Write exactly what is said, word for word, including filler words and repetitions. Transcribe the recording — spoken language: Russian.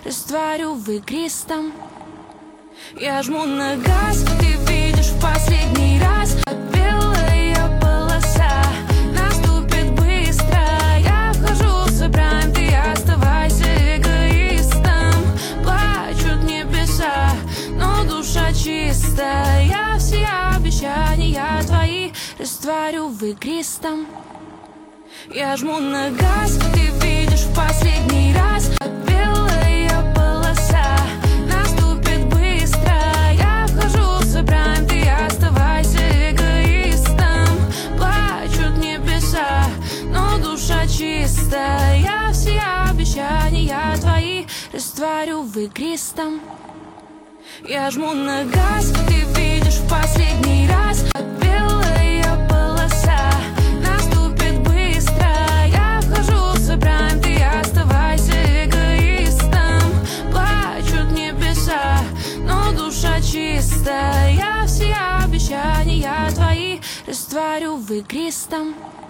растворю в игристом. Я жму на газ, ты видишь в последний раз. Белая полоса наступит быстро. Я вхожу в свой прайм, ты оставайся эгоистом. Плачут небеса, но душа чистая. Я все обещания твои растворю в игристом. Я жму на газ, ты видишь в последний раз. Белая полоса наступит быстро. Я вхожу в свой прайм, ты оставайся эгоистом. Плачут небеса, но душа чистая. Я все обещания твои растворю в игристом. Я жму на газ, ты видишь в последний раз. Белая полоса наступит быстро. Я вхожу в свой прайм, ты оставайся эгоистом. Плачут небеса, но душа чистая. Я все обещания твои растворю в игристом.